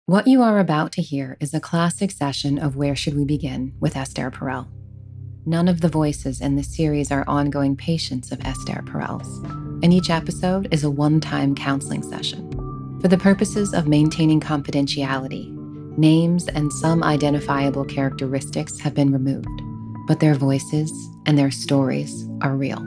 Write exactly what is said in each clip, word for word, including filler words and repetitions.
What you are about to hear is a classic session of Where Should We Begin with Esther Perel. None of the voices in this series are ongoing patients of Esther Perel's, and each episode is a one-time counseling session. For the purposes of maintaining confidentiality, names and some identifiable characteristics have been removed, but their voices and their stories are real.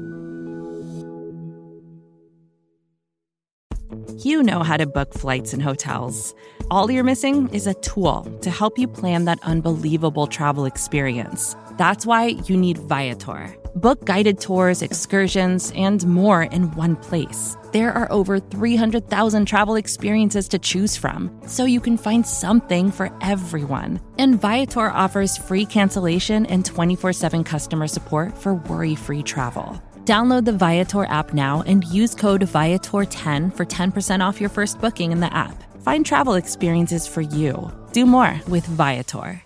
You know how to book flights and hotels. All you're missing is a tool to help you plan that unbelievable travel experience. That's why you need Viator. Book guided tours, excursions, and more in one place. There are over three hundred thousand travel experiences to choose from, so you can find something for everyone. And Viator offers free cancellation and twenty-four seven customer support for worry-free travel. Download the Viator app now and use code Viator ten for ten percent off your first booking in the app. Find travel experiences for you. Do more with Viator.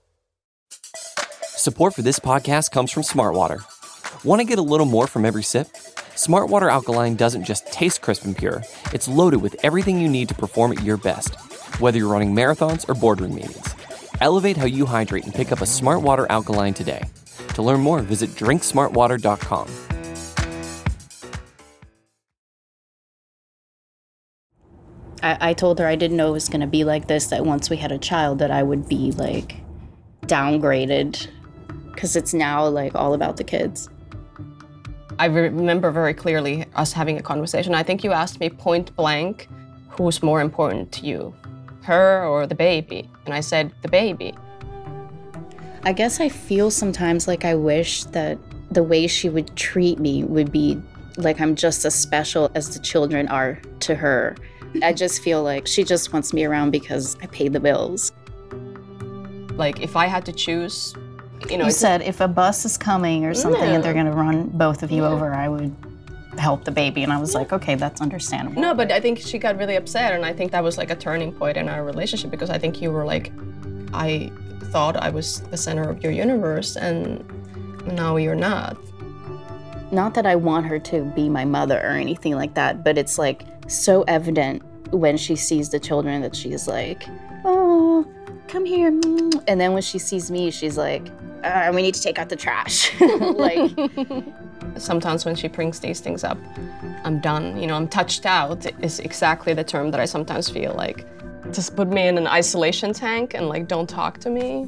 Support for this podcast comes from Smartwater. Want to get a little more from every sip? Smartwater Alkaline doesn't just taste crisp and pure. It's loaded with everything you need to perform at your best, whether you're running marathons or boardroom meetings. Elevate how you hydrate and pick up a Smartwater Alkaline today. To learn more, visit drink smart water dot com. I, I told her I didn't know it was going to be like this, that once we had a child that I would be, like, downgraded, because it's now, like, all about the kids. I remember very clearly us having a conversation. I think you asked me point blank, who's more important to you, her or the baby? And I said, the baby. I guess I feel sometimes like I wish that the way she would treat me would be like I'm just as special as the children are to her. I just feel like she just wants me around because I pay the bills. Like, if I had to choose, you know... You said if a bus is coming or something No. and they're going to run both of you Yeah. over, I would help the baby. And I was like, okay, that's understandable. No, but I think she got really upset, and I think that was like a turning point in our relationship, because I think you were like, I thought I was the center of your universe, and now you're not. Not that I want her to be my mother or anything like that, but it's like so evident when she sees the children that she's like, oh, come here. And then when she sees me, she's like, uh, we need to take out the trash. Like, sometimes when she brings these things up, I'm done. You know, I'm touched out is exactly the term that I sometimes feel like. Just put me in an isolation tank and like, don't talk to me.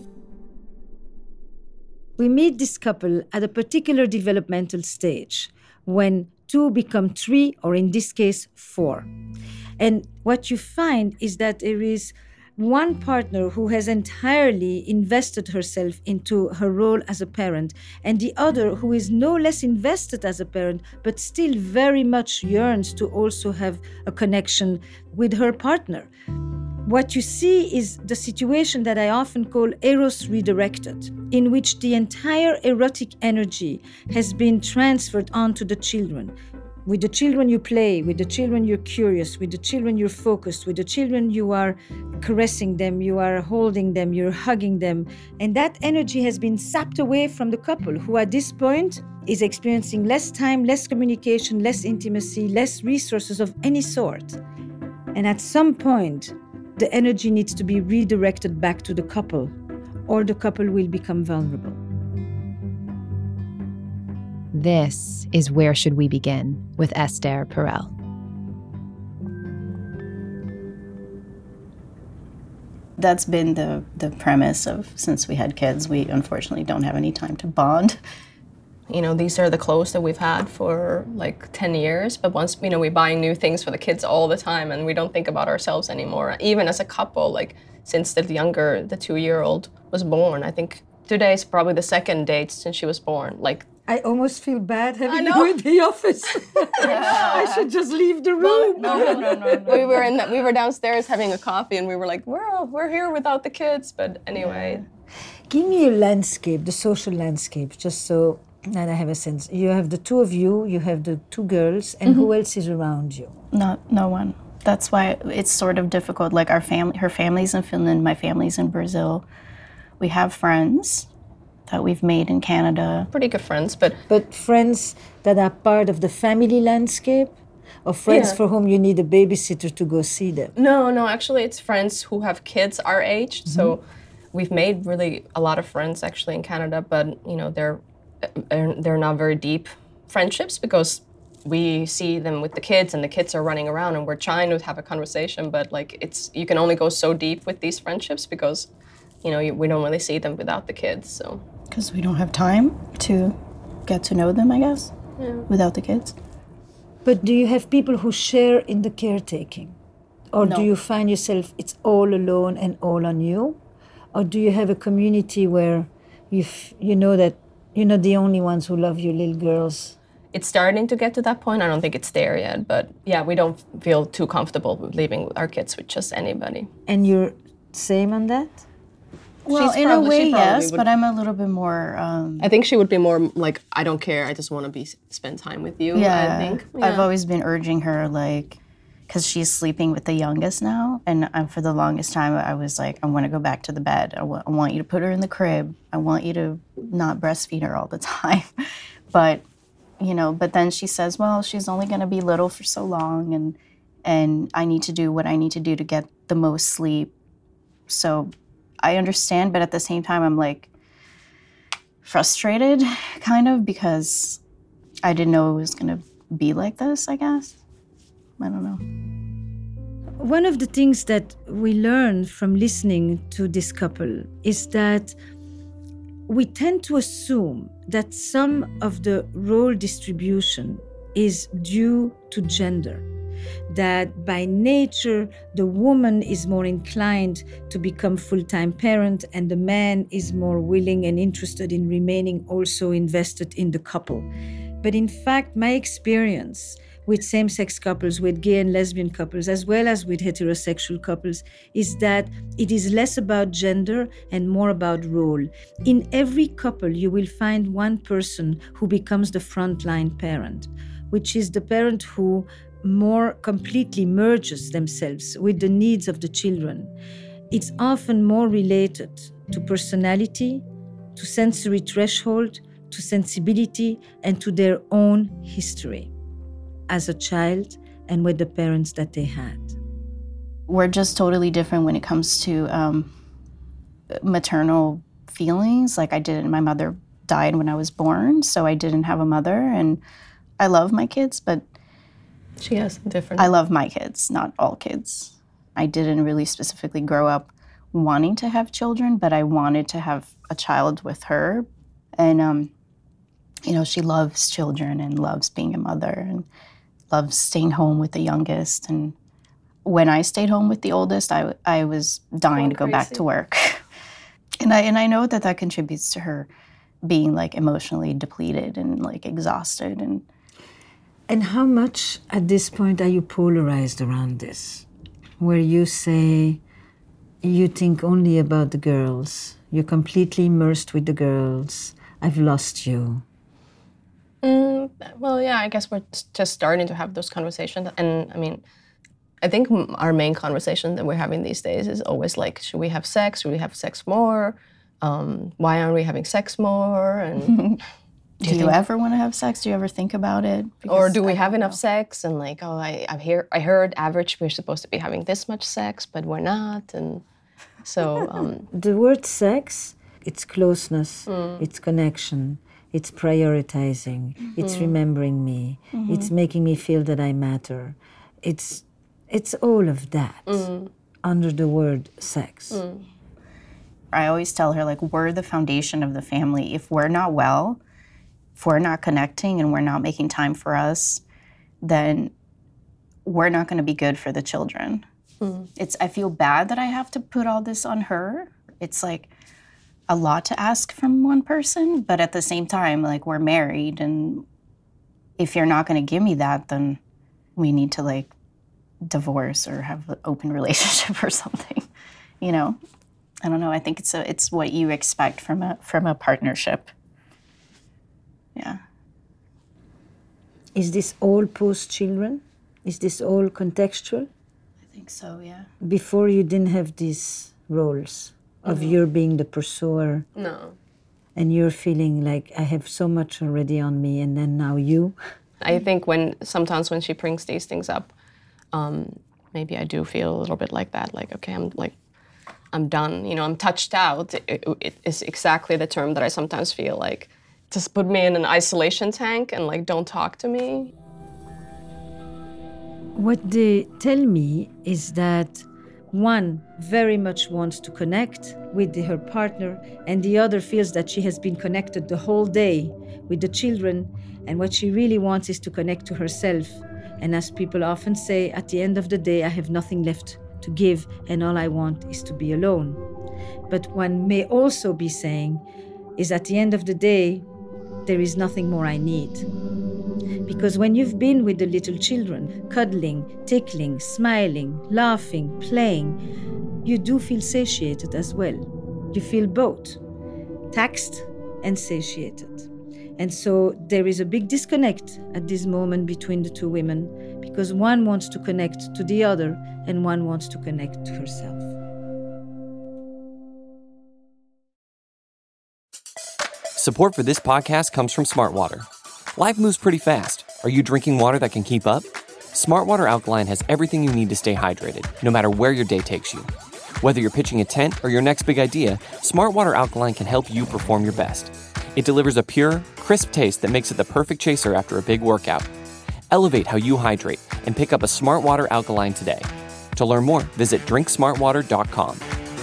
We meet this couple at a particular developmental stage when two become three, or in this case, four. And what you find is that there is one partner who has entirely invested herself into her role as a parent, and the other who is no less invested as a parent, but still very much yearns to also have a connection with her partner. What you see is the situation that I often call Eros redirected, in which the entire erotic energy has been transferred onto the children. With the children you play, with the children you're curious, with the children you're focused, with the children you are caressing them, you are holding them, you're hugging them. And that energy has been sapped away from the couple, who at this point is experiencing less time, less communication, less intimacy, less resources of any sort. And at some point, the energy needs to be redirected back to the couple, or the couple will become vulnerable. This is Where Should We Begin with Esther Perel. that's been the, the premise of, since we had kids, we unfortunately don't have any time to bond. You know, these are the clothes that we've had for like ten years, but once, you know, we're buying new things for the kids all the time and we don't think about ourselves anymore. Even as a couple, like since the younger, the two-year-old was born, I think today's probably the second date since she was born. Like, I almost feel bad having you in the office. I should just leave the room. No, no, no, no, no. We were in the, we were downstairs having a coffee and we were like, we're we're here without the kids, but anyway. Yeah. Give me a landscape, the social landscape, just so that I have a sense. You have the two of you, you have the two girls, and mm-hmm. who else is around you? No, no one. That's why it's sort of difficult. Like our family, her family's in Finland, my family's in Brazil. We have friends that we've made in Canada. Pretty good friends, but... But friends that are part of the family landscape? Or friends Yeah. for whom you need a babysitter to go see them? No, no, actually, it's friends who have kids our age. Mm-hmm. So we've made really a lot of friends actually in Canada, but you know they're they're they're not very deep friendships because we see them with the kids and the kids are running around and we're trying to have a conversation, but like it's you can only go so deep with these friendships because you know you, we don't really see them without the kids. So Because we don't have time to get to know them, I guess, without the kids. But do you have people who share in the caretaking? Or No. do you find yourself, it's all alone and all on you? Or do you have a community where you f- you know that you're not the only ones who love your little girls? it's starting to get to that point. I don't think it's there yet, but yeah, we don't feel too comfortable with leaving our kids with just anybody. And you're same on that? Well, She's in probably- a way, she probably yes, would- but I'm a little bit more. Um, I think she would be more like, I don't care, I just want to be spend time with you. yeah, I think. I've Yeah. always been urging her, like, because she's sleeping with the youngest now, and um, for the longest time, I was like, I want to go back to the bed. I wa- I want you to put her in the crib. I want you to not breastfeed her all the time. But, you know, but then she says, well, she's only going to be little for so long, and and I need to do what I need to do to get the most sleep. So I understand, but at the same time, I'm like frustrated, kind of, because I didn't know it was going to be like this, I guess. I don't know. One of the things that we learn from listening to this couple is that we tend to assume that some of the role distribution is due to gender. That by nature, the woman is more inclined to become full-time parent and the man is more willing and interested in remaining also invested in the couple. But in fact, my experience with same-sex couples, with gay and lesbian couples, as well as with heterosexual couples, is that it is less about gender and more about role. In every couple, you will find one person who becomes the frontline parent, which is the parent who more completely merges themselves with the needs of the children. It's often more related to personality, to sensory threshold, to sensibility, and to their own history as a child and with the parents that they had. We're just totally different when it comes to um, maternal feelings. Like I didn't, my mother died when I was born, so I didn't have a mother, and I love my kids, but She has different. I love my kids, not all kids. I didn't really specifically grow up wanting to have children, but I wanted to have a child with her. And, um, you know, she loves children and loves being a mother and loves staying home with the youngest. And when I stayed home with the oldest, I, I was dying to go back to work. and I and I know that that contributes to her being, like, emotionally depleted and, like, exhausted. And And how much at this point are you polarized around this? Where you say you think only about the girls, you're completely immersed with the girls, I've lost you. Mm, well, yeah, I guess we're just starting to have those conversations. And I mean, I think m- our main conversation that we're having these days is always like, should we have sex? Should we have sex more? Um, why aren't we having sex more? And do you, you ever want to have sex? Do you ever think about it? or Because do we I have don't enough know. sex? And like, oh, I I've hear I heard average we're supposed to be having this much sex, but we're not. And so um, The word sex, it's closeness, it's connection, it's prioritizing, it's remembering me, it's making me feel that I matter. It's it's all of that under the word sex. I always tell her, like, we're the foundation of the family. If we're not well, if we're not connecting and we're not making time for us, then we're not going to be good for the children. It's I feel bad that I have to put all this on her. It's like a lot to ask from one person, but at the same time, like, we're married, and if you're not going to give me that, then we need to, like, divorce or have an open relationship or something. You know, I don't know. I think it's a it's what you expect from a from a partnership. Yeah. Is this all post-children? Is this all contextual? I think so, yeah. Before you didn't have these roles of you're being the pursuer no. and you're feeling like I have so much already on me and then now you? I think when sometimes when she brings these things up, um, maybe I do feel a little bit like that. Like, okay, I'm like, I'm done. You know, I'm touched out. It, it is exactly the term that I sometimes feel like. Just put me in an isolation tank and like, don't talk to me. What they tell me is that one very much wants to connect with the, her partner, and the other feels that she has been connected the whole day with the children, and what she really wants is to connect to herself. And as people often say, at the end of the day, I have nothing left to give, and all I want is to be alone. But one may also be saying is at the end of the day, there is nothing more I need. Because when you've been with the little children, cuddling, tickling, smiling, laughing, playing, you do feel satiated as well. You feel both, taxed and satiated. And so there is a big disconnect at this moment between the two women, because one wants to connect to the other and one wants to connect to herself. Support for this podcast comes from Smart Water. Life moves pretty fast. Are you drinking water that can keep up? Smart Water Alkaline has everything you need to stay hydrated, no matter where your day takes you. Whether you're pitching a tent or your next big idea, Smart Water Alkaline can help you perform your best. It delivers a pure, crisp taste that makes it the perfect chaser after a big workout. Elevate how you hydrate and pick up a Smart Water Alkaline today. To learn more, visit drink smart water dot com.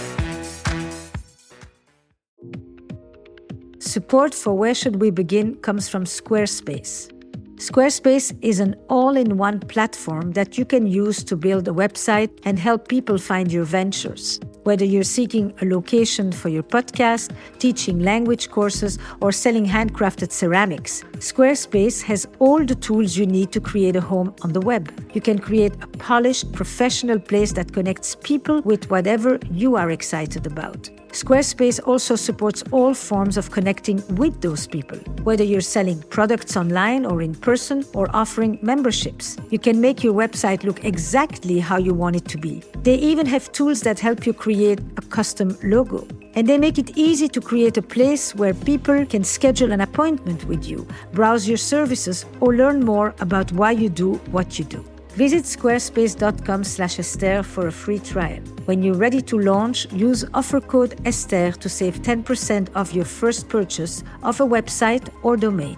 Support for Where Should We Begin comes from Squarespace. Squarespace is an all-in-one platform that you can use to build a website and help people find your ventures. Whether you're seeking a location for your podcast, teaching language courses, or selling handcrafted ceramics, Squarespace has all the tools you need to create a home on the web. You can create a polished, professional place that connects people with whatever you are excited about. Squarespace also supports all forms of connecting with those people. Whether you're selling products online or in person or offering memberships, you can make your website look exactly how you want it to be. They even have tools that help you create a custom logo. And they make it easy to create a place where people can schedule an appointment with you, browse your services, or learn more about why you do what you do. Visit squarespace.com slash Esther for a free trial. When you're ready to launch, use offer code Esther to save ten percent off your first purchase of a website or domain.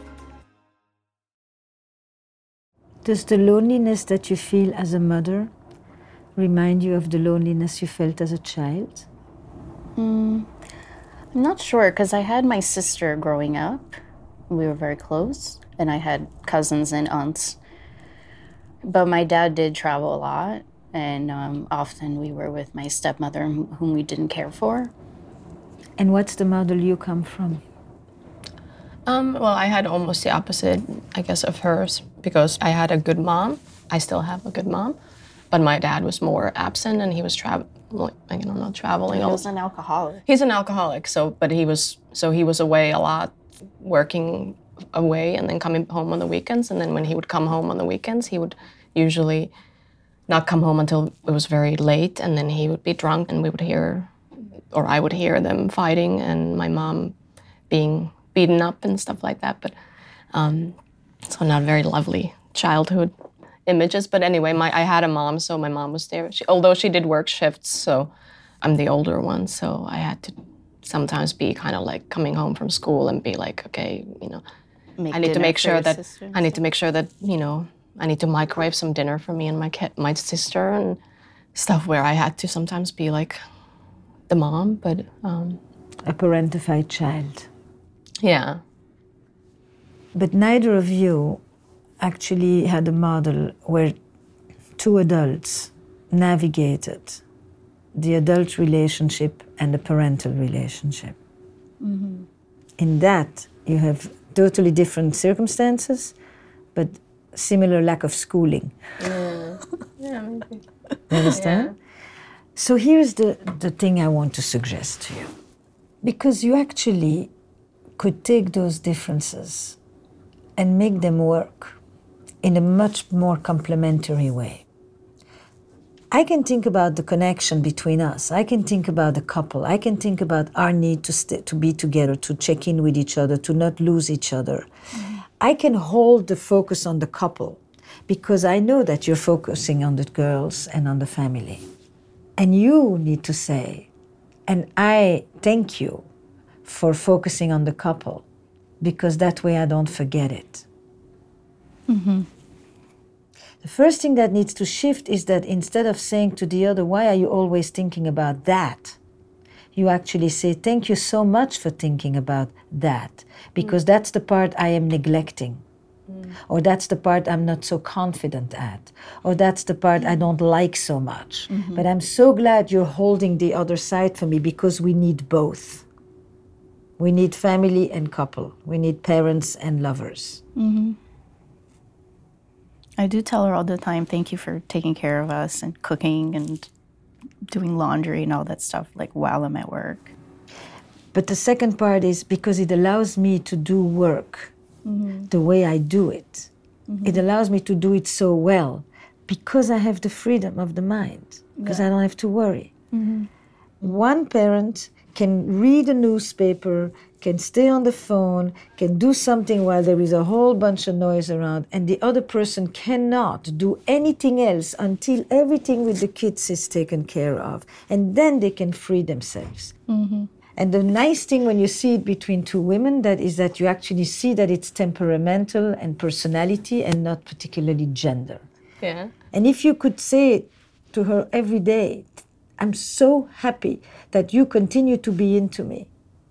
Does the loneliness that you feel as a mother remind you of the loneliness you felt as a child? Mm, I'm not sure, because I had my sister growing up. We were very close, and I had cousins and aunts. But my dad did travel a lot, and um, often we were with my stepmother, whom we didn't care for. And what's the model you come from? Um, well, I had almost the opposite, I guess, of hers, because I had a good mom. I still have a good mom. But my dad was more absent, and he was traveling, I don't know, traveling. He was an alcoholic. He's an alcoholic, so, but he was, so he was away a lot, working away and then coming home on the weekends. And then when he would come home on the weekends, he would usually not come home until it was very late, and then he would be drunk, and we would hear, or I would hear them fighting, and my mom being beaten up and stuff like that. But um, so not very lovely childhood images. But anyway, my I had a mom, so my mom was there. She, although she did work shifts, so I'm the older one, so I had to sometimes be kind of like coming home from school and be like, okay, you know, make I need to make sure that sisters. I need to make sure that you know. I need to microwave some dinner for me and my kid, my sister, and stuff where I had to sometimes be like the mom, but um, a parentified child. Yeah. But neither of you actually had a model where two adults navigated the adult relationship and the parental relationship. Mm-hmm. In that, you have totally different circumstances, but similar lack of schooling. Yeah, yeah maybe. You understand? Yeah. So here's the, the thing I want to suggest to you. Because you actually could take those differences and make them work in a much more complementary way. I can think about the connection between us. I can think about the couple. I can think about our need to st- to be together, to check in with each other, to not lose each other. Mm-hmm. I can hold the focus on the couple because I know that you're focusing on the girls and on the family. And you need to say, and I thank you for focusing on the couple, because that way I don't forget it. Mm-hmm. The first thing that needs to shift is that instead of saying to the other, why are you always thinking about that? You actually say, thank you so much for thinking about that, because mm. that's the part I am neglecting. Mm. Or that's the part I'm not so confident at. Or that's the part I don't like so much. Mm-hmm. But I'm so glad you're holding the other side for me, because we need both. We need family and couple. We need parents and lovers. Mm-hmm. I do tell her all the time, thank you for taking care of us and cooking and doing laundry and all that stuff, like while I'm at work. But the second part is because it allows me to do work mm-hmm. the way I do it. Mm-hmm. It allows me to do it so well because I have the freedom of the mind, because yeah. I don't have to worry. Mm-hmm. One parent can read a newspaper, can stay on the phone, can do something while there is a whole bunch of noise around, and the other person cannot do anything else until everything with the kids is taken care of. And then they can free themselves. Mm-hmm. And the nice thing when you see it between two women, that is that you actually see that it's temperamental and personality and not particularly gender. Yeah. And if you could say to her every day, I'm so happy that you continue to be into me.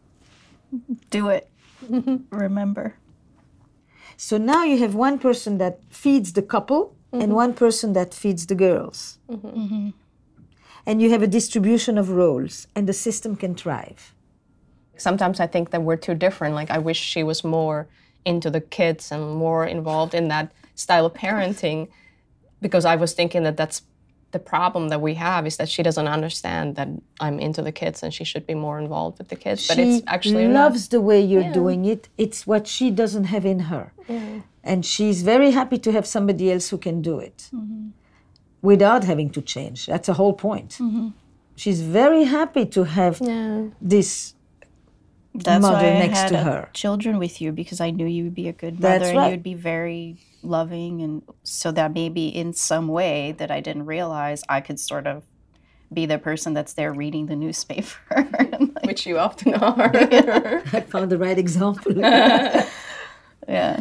Do it. Remember. So now you have one person that feeds the couple mm-hmm. and one person that feeds the girls. Mm-hmm. Mm-hmm. And you have a distribution of roles, and the system can thrive. Sometimes I think that we're too different. Like, I wish she was more into the kids and more involved in that style of parenting, because I was thinking that that's the problem that we have, is that she doesn't understand that I'm into the kids and she should be more involved with the kids. But she it's actually loves not. The way you're yeah. doing it. It's what she doesn't have in her. Yeah. And she's very happy to have somebody else who can do it mm-hmm. without having to change. That's the whole point. Mm-hmm. She's very happy to have yeah. this That's mother why next I had to her. Children with you, because I knew you would be a good mother. That's and right. you'd be very loving, and so that maybe in some way that I didn't realize, I could sort of be the person that's there reading the newspaper. like, Which you often are. I found the right example. yeah.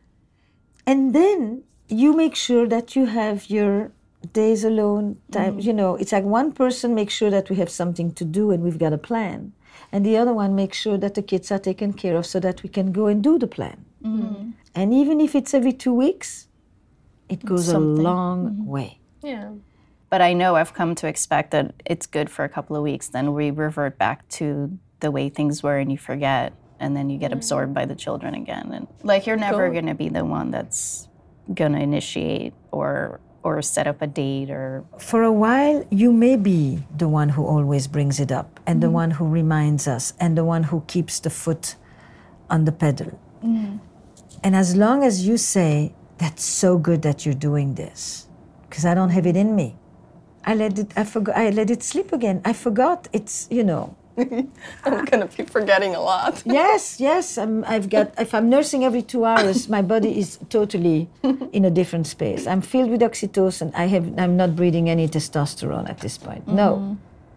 And then you make sure that you have your days alone time. Mm. You know, it's like one person makes sure that we have something to do and we've got a plan. And the other one makes sure that the kids are taken care of so that we can go and do the plan. Mm. And even if it's every two weeks, it goes something. a long mm-hmm. way. Yeah. But I know I've come to expect that it's good for a couple of weeks, then we revert back to the way things were and you forget, and then you get absorbed by the children again. And like, you're never cool. going to be the one that's going to initiate or or set up a date or... For a while, you may be the one who always brings it up and mm-hmm. the one who reminds us and the one who keeps the foot on the pedal. Mm-hmm. And as long as you say, that's so good that you're doing this, because I don't have it in me. I let it, I forgot, I let it slip again. I forgot. It's, you know. I'm going to be forgetting a lot. yes, yes. I'm, I've got, if I'm nursing every two hours, my body is totally in a different space. I'm filled with oxytocin. I have, I'm not breathing any testosterone at this point. Mm-hmm. No.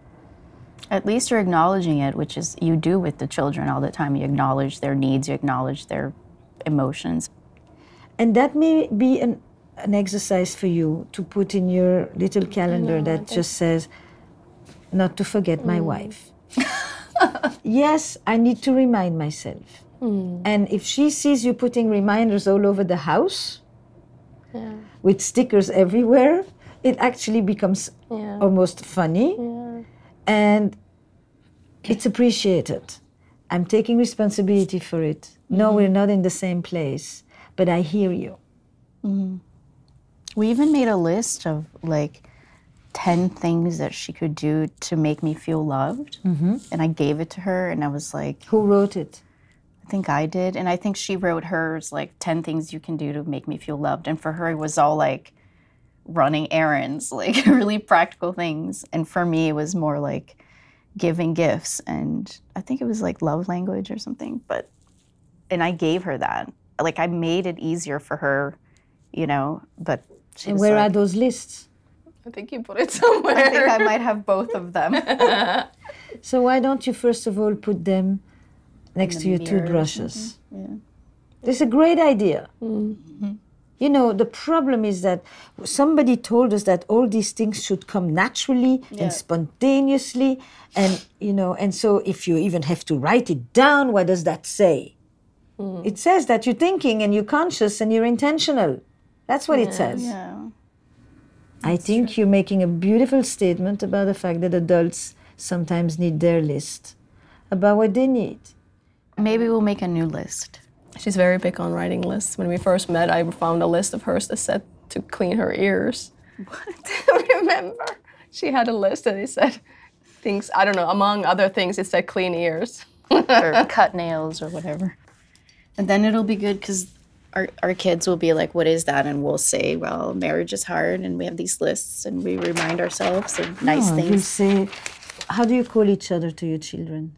At least you're acknowledging it, which is you do with the children all the time. You acknowledge their needs, you acknowledge their emotions. And that may be an, an exercise for you to put in your little calendar know, that just says, not to forget mm. my wife. Yes, I need to remind myself. Mm. And if she sees you putting reminders all over the house, yeah. with stickers everywhere, it actually becomes yeah. almost funny. Yeah. And it's appreciated. I'm taking responsibility for it. Mm-hmm. No, we're not in the same place, but I hear you. Mm-hmm. We even made a list of like ten things that she could do to make me feel loved. Mm-hmm. And I gave it to her and I was like... Who wrote it? I think I did. And I think she wrote hers, like ten things you can do to make me feel loved. And for her, it was all like running errands, like really practical things. And for me, it was more like giving gifts. And I think it was like love language or something. But, and I gave her that. like I made it easier for her, you know, but she And was where like, are those lists? I think you put it somewhere. I think I might have both of them. So why don't you first of all put them next to your mirror or toothbrushes? Yeah. This is a great idea. Mm-hmm. You know, the problem is that somebody told us that all these things should come naturally Yeah. and spontaneously. And, you know, and so if you even have to write it down, what does that say? Mm. It says that you're thinking and you're conscious and you're intentional. That's what it says. Yeah. I think you're making a beautiful statement about the fact that adults sometimes need their list about what they need. Maybe we'll make a new list. She's very big on writing lists. When we first met, I found a list of hers that said to clean her ears. What? Remember? She had a list and it said things, I don't know, among other things, it said clean ears. Or cut nails or whatever. And then it'll be good because our, our kids will be like, what is that? And we'll say, well, marriage is hard and we have these lists and we remind ourselves of nice Oh, you things. say, how do you call each other to your children?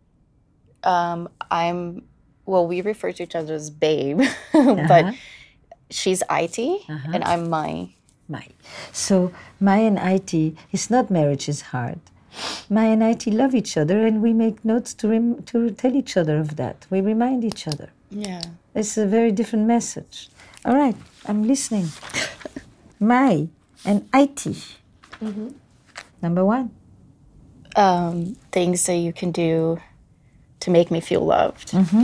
Um, I'm, well, we refer to each other as babe, but Uh-huh. she's I T and I'm Mai. Mai. So Mai and I T, it's not marriage is hard. Mai and I T love each other and we make notes to, rem- to tell each other of that. We remind each other. Yeah. It's a very different message. All right, I'm listening. Mai and I T. Mm-hmm. Number one. Um, things that you can do to make me feel loved. Mm-hmm.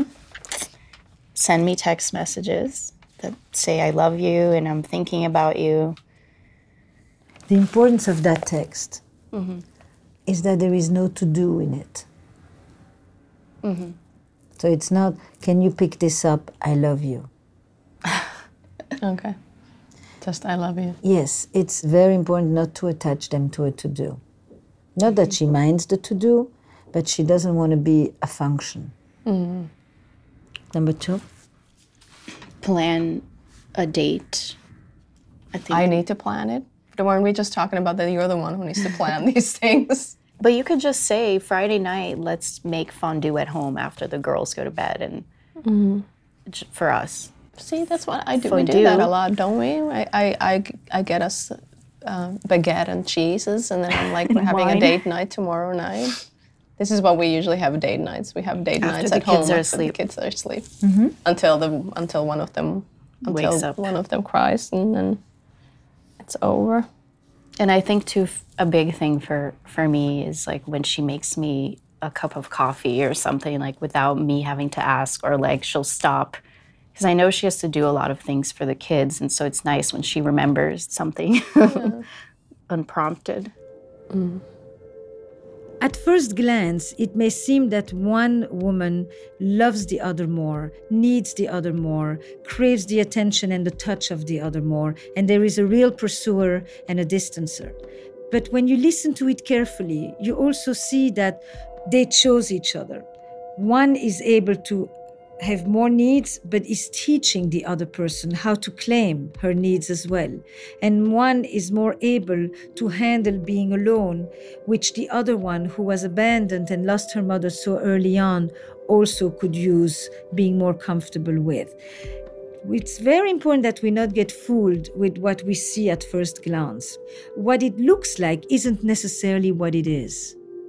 Send me text messages that say I love you and I'm thinking about you. The importance of that text Mm-hmm. is that there is no to do in it. Mm-hmm. So it's not, can you pick this up? I love you. Okay. Just I love you. Yes, it's very important not to attach them to a to do. Not that she minds the to do, but she doesn't want to be a function. Mm-hmm. Number two. Plan a date. I think. I need to plan it. But weren't we just talking about that you're the one who needs to plan these things? But you could just say Friday night, let's make fondue at home after the girls go to bed, and Mm-hmm. j- for us. See, that's what I do. We do Fondue. that a lot, don't we? I, I, I, I get us um, baguette and cheeses, and then I'm like, we're having Wine. a date night tomorrow night. This is what we usually have date nights. We have date After nights the at kids home are after asleep. the kids are asleep. Mm-hmm. Until the until one of them until Wakes up. one of them cries, and then it's over. And I think too, f- a big thing for for me is like when she makes me a cup of coffee or something, like without me having to ask, or like she'll stop. Because I know she has to do a lot of things for the kids, and so it's nice when she remembers something unprompted. At first glance, it may seem that one woman loves the other more, needs the other more, craves the attention and the touch of the other more, and there is a real pursuer and a distancer. But when you listen to it carefully, you also see that they chose each other. One is able to have more needs, but is teaching the other person how to claim her needs as well. And one is more able to handle being alone, which the other one, who was abandoned and lost her mother so early on, also could use being more comfortable with. It's very important that we not get fooled with what we see at first glance. What it looks like isn't necessarily what it is.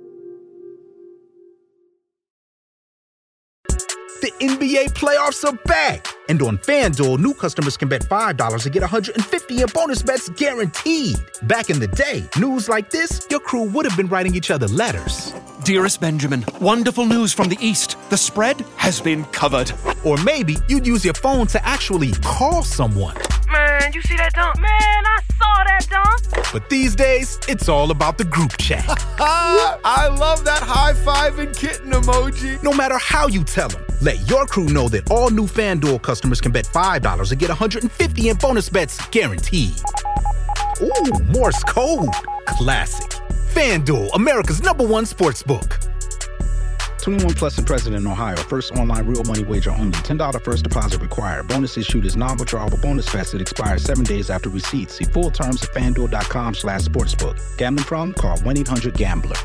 The N B A playoffs are back. And on FanDuel, new customers can bet five dollars and get one hundred fifty in bonus bets guaranteed. Back in the day, news like this, your crew would have been writing each other letters. Dearest Benjamin, wonderful news from the East. The spread has been covered. Or maybe you'd use your phone to actually call someone. Man, you see that dunk? Man, I saw that dunk. But these days, it's all about the group chat. I love that high five and kitten emoji. No matter how you tell them, let your crew know that all new FanDuel customers can bet five dollars and get one hundred fifty in bonus bets guaranteed. Ooh, Morse code. Classic. FanDuel, America's number one sportsbook. twenty-one plus and present in Ohio. First online real money wager only. ten dollars first deposit required. Bonus issued is non-withdrawable bonus vest that expires seven days after receipt. See full terms at FanDuel.com slash sportsbook. Gambling problem? Call one eight hundred gambler.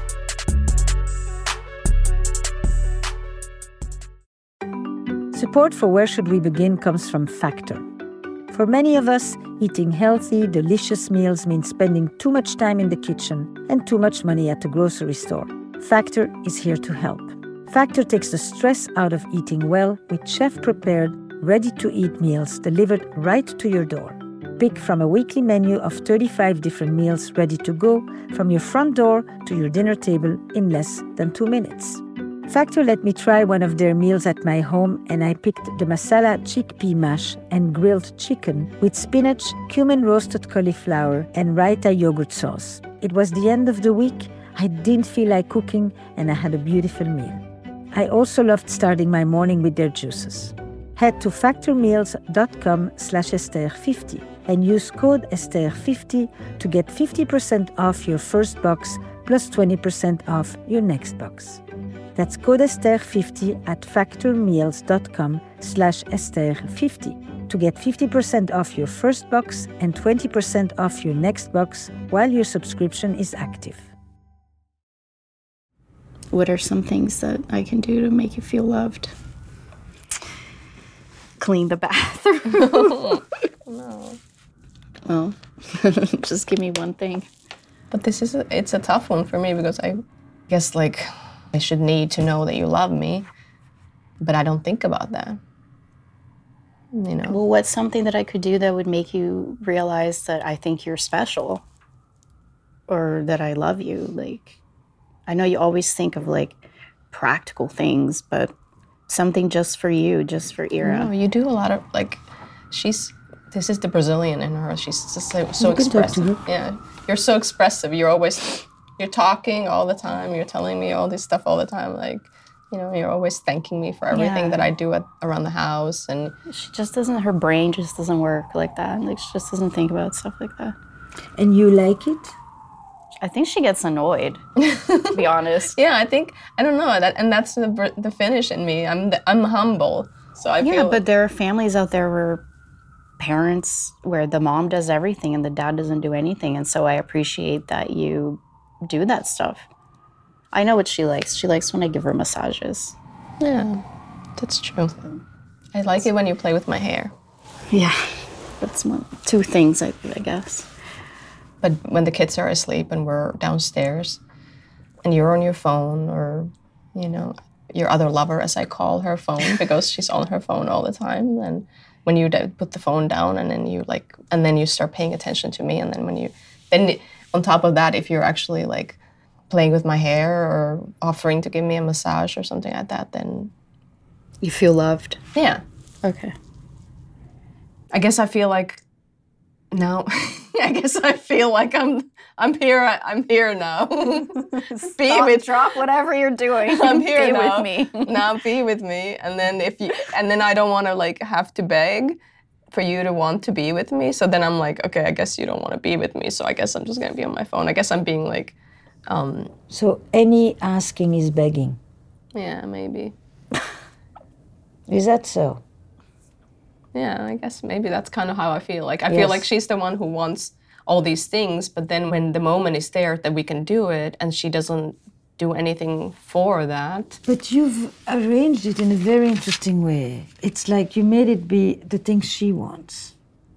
Support for Where Should We Begin comes from Factor. For many of us, eating healthy, delicious meals means spending too much time in the kitchen and too much money at the grocery store. Factor is here to help. Factor takes the stress out of eating well with chef-prepared, ready-to-eat meals delivered right to your door. Pick from a weekly menu of thirty-five different meals ready to go from your front door to your dinner table in less than two minutes. Factor let me try one of their meals at my home, and I picked the masala chickpea mash and grilled chicken with spinach, cumin roasted cauliflower, and raita yogurt sauce. It was the end of the week, I didn't feel like cooking, and I had a beautiful meal. I also loved starting my morning with their juices. Head to factormeals.com slash Esther50 and use code Esther fifty to get fifty percent off your first box plus twenty percent off your next box. That's code Esther fifty at factormeals.com slash Esther50 to get fifty percent off your first box and twenty percent off your next box while your subscription is active. What are some things that I can do to make you feel loved? Clean the bathroom. No. Well, just give me one thing. But this is, a, it's a tough one for me because I guess like I should need to know that you love me, but I don't think about that. You know. Well, what's something that I could do that would make you realize that I think you're special or that I love you? Like, I know you always think of like practical things, but something just for you, just for Ira. No, you do a lot of like, she's, this is the Brazilian in her. She's just so, so You can talk to expressive. her. Yeah, you're so expressive. You're always, you're talking all the time. You're telling me all this stuff all the time. Like, you know, you're always thanking me for everything Yeah. that I do at, around the house. And She just doesn't, her brain just doesn't work like that. Like, she just doesn't think about stuff like that. And you like it? I think she gets annoyed, to be honest. yeah, I think, I don't know, that, and that's the Br- the Finnish in me. I'm the, I'm humble, so I Yeah, feel. but there are families out there where parents, where the mom does everything and the dad doesn't do anything. And so I appreciate that you do that stuff. I know what she likes. She likes when I give her massages. Yeah, that's true. I like it when you play with my hair. Yeah, that's one, two things, I, I guess. But when the kids are asleep and we're downstairs and you're on your phone or, you know, your other lover, as I call her phone, because she's on her phone all the time, and when you d- put the phone down and then you like, and then you start paying attention to me, and then when you, then on top of that, if you're actually like playing with my hair or offering to give me a massage or something like that, then... You feel loved? Yeah. Okay. I guess I feel like now, I guess I feel like I'm I'm here. I'm here now. be Stop, with, drop whatever you're doing. I'm here be now. with me. Now be with me, and then if you, and then I don't want to like have to beg for you to want to be with me. So then I'm like, okay, I guess you don't want to be with me. So I guess I'm just gonna be on my phone. I guess I'm being like, um, So any asking is begging. yeah, maybe. Is that so? Yeah, I guess maybe that's kind of how I feel. Like I Yes. feel like she's the one who wants all these things, but then when the moment is there that we can do it, and she doesn't do anything for that. But you've arranged it in a very interesting way. It's like you made it be the thing she wants.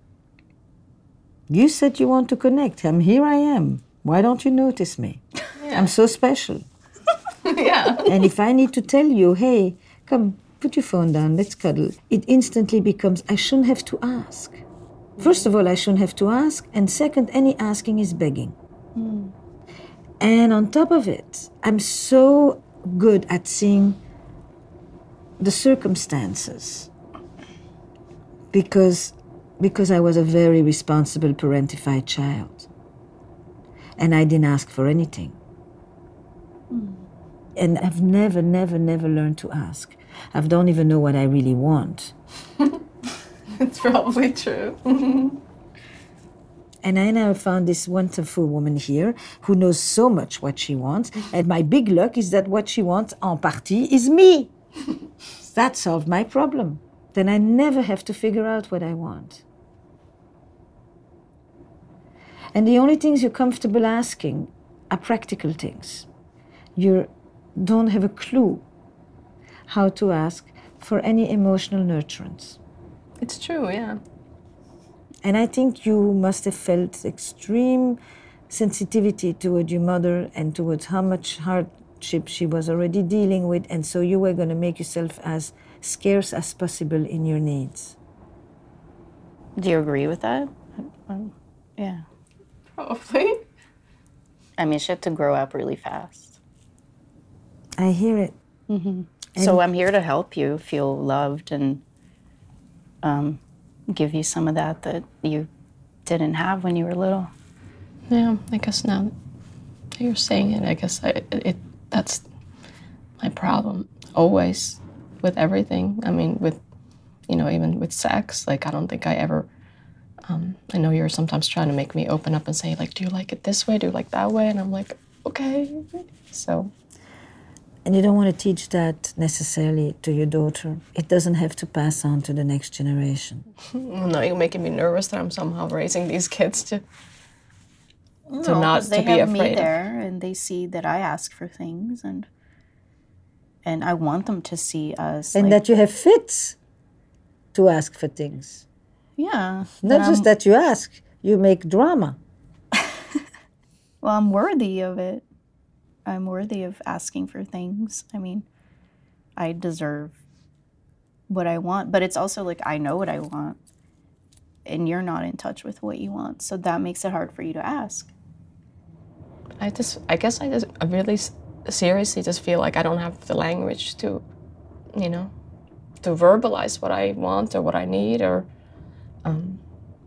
You said you want to connect. And here I am. Why don't you notice me? Yeah. I'm so special. Yeah. And if I need to tell you, hey, come, put your phone down, let's cuddle, it instantly becomes, I shouldn't have to ask. First of all, I shouldn't have to ask. And second, any asking is begging. Mm. And on top of it, I'm so good at seeing the circumstances because, because I was a very responsible parentified child. And I didn't ask for anything. Mm. And I've never, never, never learned to ask. I don't even know what I really want. It's probably true. And I now found this wonderful woman here who knows so much what she wants. And my big luck is that what she wants, en partie, is me. That solved my problem. Then I never have to figure out what I want. And the only things you're comfortable asking are practical things. You don't have a clue how to ask for any emotional nurturance. It's true, yeah. And I think you must have felt extreme sensitivity toward your mother and towards how much hardship she was already dealing with, and so you were going to make yourself as scarce as possible in your needs. Do you agree with that? Um, yeah. Probably. I mean, she had to grow up really fast. I hear it. Mm-hmm. So I'm here to help you feel loved and um, give you some of that that you didn't have when you were little. Yeah, I guess now that you're saying it, I guess I, it that's my problem always with everything. I mean, with, you know, even with sex, like I don't think I ever, um, I know you're sometimes trying to make me open up and say like, do you like it this way? Do you like that way? And I'm like, okay, so. And you don't want to teach that necessarily to your daughter. It doesn't have to pass on to the next generation. No, you're making me nervous that I'm somehow raising these kids to, no, to not they to be have afraid. Me there, and they see that I ask for things, and and I want them to see us. And like, that you have fits to ask for things. Yeah. Not that just I'm, that you ask, you make drama. Well, I'm worthy of it. I'm worthy of asking for things. I mean, I deserve what I want, but it's also like I know what I want, and you're not in touch with what you want, so that makes it hard for you to ask. I just, I guess I just I really seriously just feel like I don't have the language to, you know, to verbalize what I want or what I need, or um,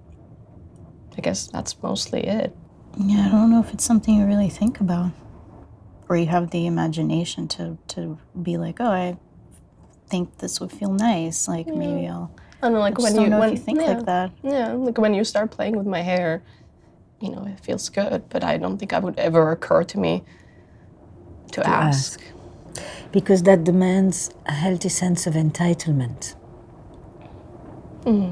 I guess that's mostly it. Yeah, I don't know if it's something you really think about. Or you have the imagination to, to be like, oh, I think this would feel nice. Like, yeah. maybe I'll... I don't know, like I when don't you... know when, if you think yeah, like that. Yeah, like when you start playing with my hair, you know, it feels good, but I don't think it would ever occur to me to, to ask. ask. Because that demands a healthy sense of entitlement. Mm.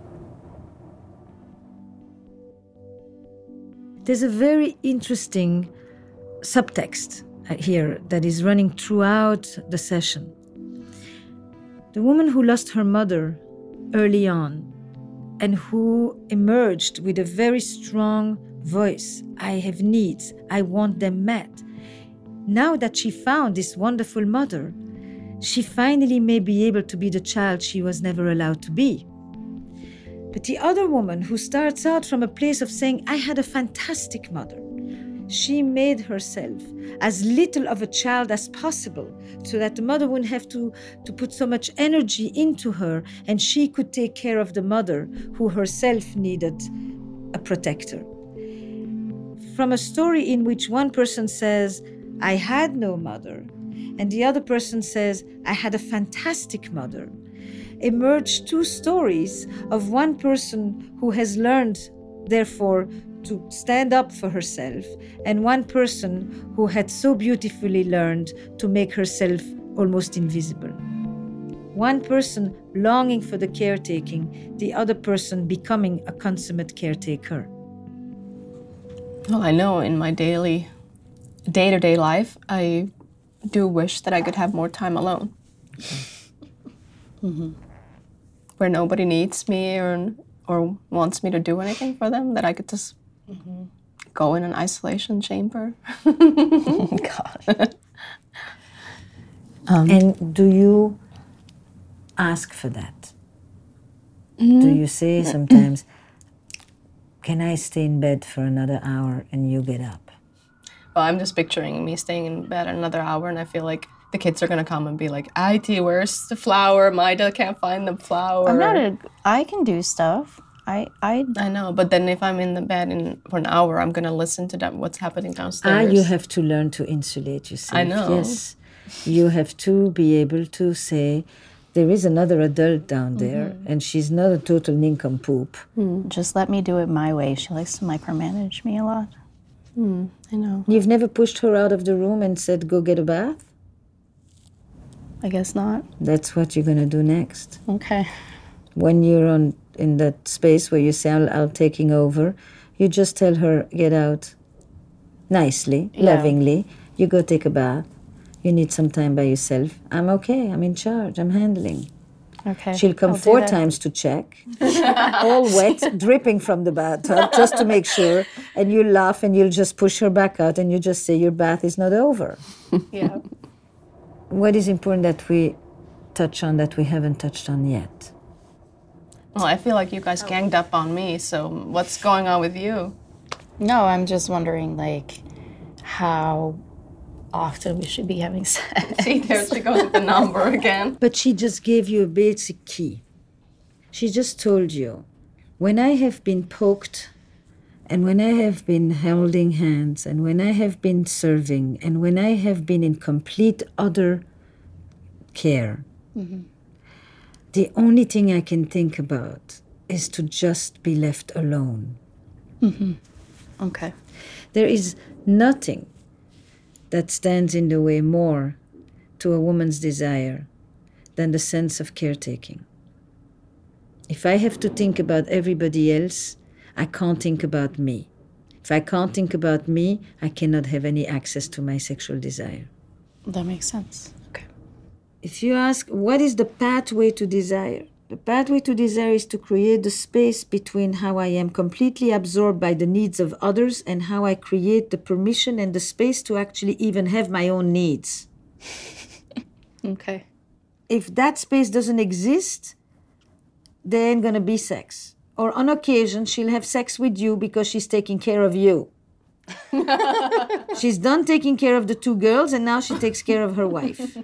There's a very interesting subtext here that is running throughout the session. The woman who lost her mother early on and who emerged with a very strong voice, I have needs, I want them met. Now that she found this wonderful mother, she finally may be able to be the child she was never allowed to be. But the other woman who starts out from a place of saying, I had a fantastic mother, she made herself as little of a child as possible so that the mother wouldn't have to, to put so much energy into her, and she could take care of the mother who herself needed a protector. From a story in which one person says, I had no mother, and the other person says, I had a fantastic mother, emerged two stories of one person who has learned, therefore, to stand up for herself, and one person who had so beautifully learned to make herself almost invisible. One person longing for the caretaking, the other person becoming a consummate caretaker. Well, I know in my daily, day-to-day life, I do wish that I could have more time alone. Mm-hmm. Where nobody needs me or, or wants me to do anything for them, that I could just mm-hmm. go in an isolation chamber. God. um, and do you ask for that? Mm-hmm. Do you say sometimes, can I stay in bed for another hour and you get up? Well, I'm just picturing me staying in bed another hour, and I feel like the kids are gonna come and be like, I T, where's the flower? Maida can't find the flower. I'm not a, I can do stuff. I, I I know, but then if I'm in the bed in, for an hour, I'm gonna listen to them, what's happening downstairs. Ah, you have to learn to insulate yourself. I know. Yes, you have to be able to say, there is another adult down there, mm-hmm. and she's not a total nincompoop. Mm. Just let me do it my way. She likes to micromanage me a lot. Mm, I know. You've never pushed her out of the room and said, go get a bath? I guess not. That's what you're gonna do next. Okay. When you're on in that space where you say, I'll, I'll taking over, you just tell her, get out nicely, yeah. lovingly. You go take a bath. You need some time by yourself. I'm okay. I'm in charge. I'm handling. Okay. She'll come I'll do four that. times to check, all wet, dripping from the bathtub, just to make sure. And you laugh and you'll just push her back out and you just say, your bath is not over. Yeah. What is important that we touch on that we haven't touched on yet? Well, I feel like you guys ganged up on me, so what's going on with you? No, I'm just wondering, like, how often we should be having sex. See, there she goes with the number again. But she just gave you a basic key. She just told you, when I have been poked, and when I have been holding hands, and when I have been serving, and when I have been in complete other care, mm-hmm. the only thing I can think about is to just be left alone. Mm-hmm. Okay. There is nothing that stands in the way more to a woman's desire than the sense of caretaking. If I have to think about everybody else, I can't think about me. If I can't think about me, I cannot have any access to my sexual desire. That makes sense. Okay. If you ask, what is the pathway to desire? The pathway to desire is to create the space between how I am completely absorbed by the needs of others and how I create the permission and the space to actually even have my own needs. Okay. If that space doesn't exist, there ain't gonna be sex. Or on occasion, she'll have sex with you because she's taking care of you. She's done taking care of the two girls and now she takes care of her wife.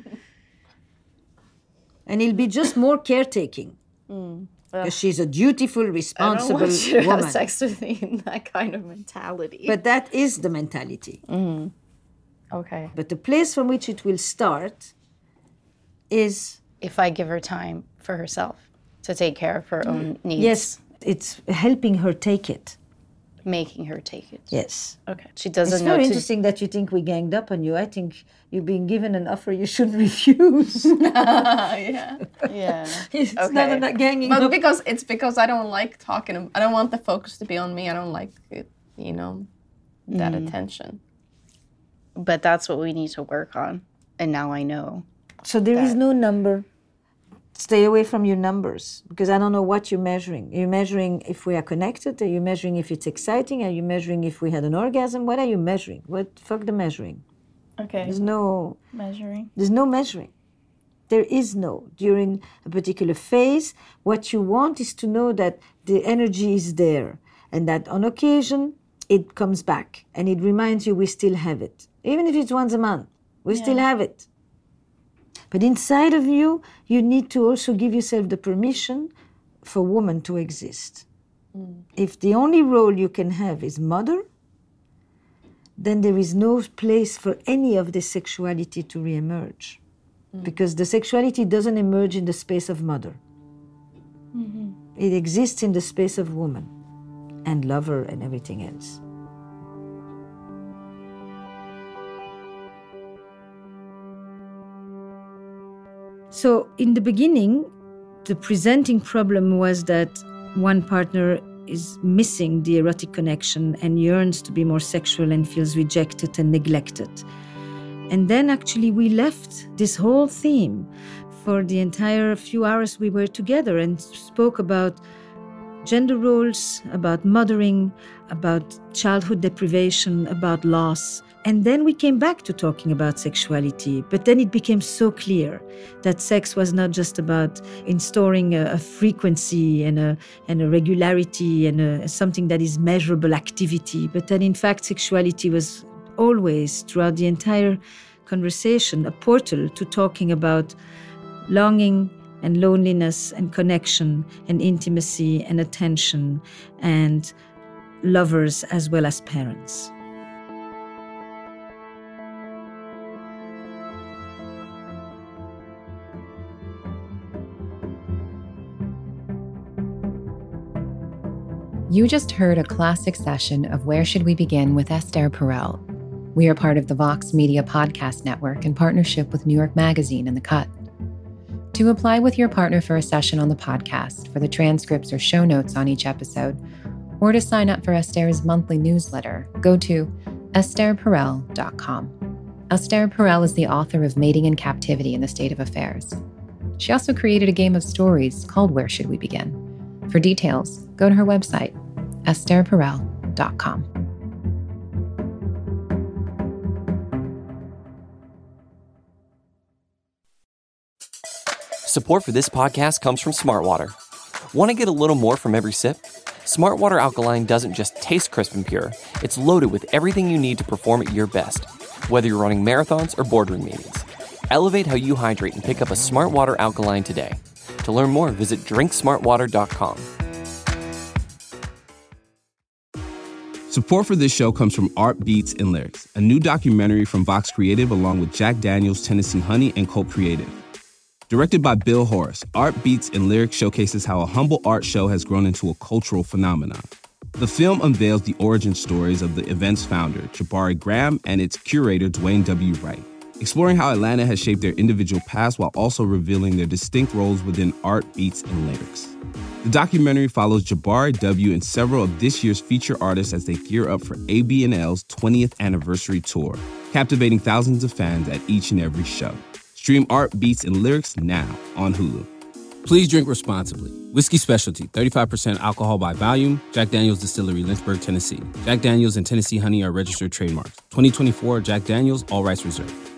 And it'll be just more caretaking. Mm. Because she's a dutiful, responsible I don't want you to woman. have sex with me in that kind of mentality. But that is the mentality. Mm. Okay. But the place from which it will start is... if I give her time for herself to take care of her own needs. Yes, it's helping her take it. Making her take it. Yes. Okay. She doesn't it's know very to... interesting that you think we ganged up on you. I think you've been given an offer you shouldn't refuse. Yeah. Yeah. It's Okay. not a not ganging But up. because it's because I don't like talking. I don't want the focus to be on me. I don't like it, you know, that Mm. attention. But that's what we need to work on. And now I know. So there is that- no number. Stay away from your numbers, because I don't know what you're measuring. Are you measuring if we are connected? Are you measuring if it's exciting? Are you measuring if we had an orgasm? What are you measuring? What fuck the measuring? Okay. There's no Measuring. there's no measuring. There is no. During a particular phase, what you want is to know that the energy is there and that on occasion it comes back and it reminds you we still have it. Even if it's once a month, we Yeah. still have it. But inside of you, you need to also give yourself the permission for woman to exist. Mm. If the only role you can have is mother, then there is no place for any of this sexuality to reemerge. Mm. Because the sexuality doesn't emerge in the space of mother. Mm-hmm. It exists in the space of woman and lover and everything else. So in the beginning, the presenting problem was that one partner is missing the erotic connection and yearns to be more sexual and feels rejected and neglected. And then actually we left this whole theme for the entire few hours we were together and spoke about gender roles, about mothering, about childhood deprivation, about loss. And then we came back to talking about sexuality, but then it became so clear that sex was not just about installing a, a frequency and a, and a regularity and a, something that is measurable activity, but that in fact sexuality was always, throughout the entire conversation, a portal to talking about longing and loneliness and connection and intimacy and attention and lovers as well as parents. You just heard a classic session of Where Should We Begin with Esther Perel. We are part of the Vox Media Podcast Network in partnership with New York Magazine and The Cut. To apply with your partner for a session on the podcast, for the transcripts or show notes on each episode, or to sign up for Esther's monthly newsletter, go to esther perel dot com. Esther Perel is the author of Mating in Captivity in the State of Affairs. She also created a game of stories called Where Should We Begin? For details, go to her website, esther perel dot com. Support for this podcast comes from Smartwater. Want to get a little more from every sip? Smartwater Alkaline doesn't just taste crisp and pure, it's loaded with everything you need to perform at your best, whether you're running marathons or boardroom meetings. Elevate how you hydrate and pick up a Smartwater Alkaline today. To learn more, visit drink smart water dot com. Support for this show comes from Art Beats and Lyrics, a new documentary from Vox Creative along with Jack Daniels, Tennessee Honey, and Colt Creative. Directed by Bill Horace, Art Beats and Lyrics showcases how a humble art show has grown into a cultural phenomenon. The film unveils the origin stories of the event's founder, Jabari Graham, and its curator, Dwayne W. Wright, exploring how Atlanta has shaped their individual paths while also revealing their distinct roles within art, beats, and lyrics. The documentary follows Jabari W. and several of this year's feature artists as they gear up for A B and L's twentieth anniversary tour, captivating thousands of fans at each and every show. Stream Art, Beats, and Lyrics now on Hulu. Please drink responsibly. Whiskey Specialty, thirty-five percent alcohol by volume. Jack Daniels Distillery, Lynchburg, Tennessee. Jack Daniels and Tennessee Honey are registered trademarks. twenty twenty-four Jack Daniels, all rights reserved.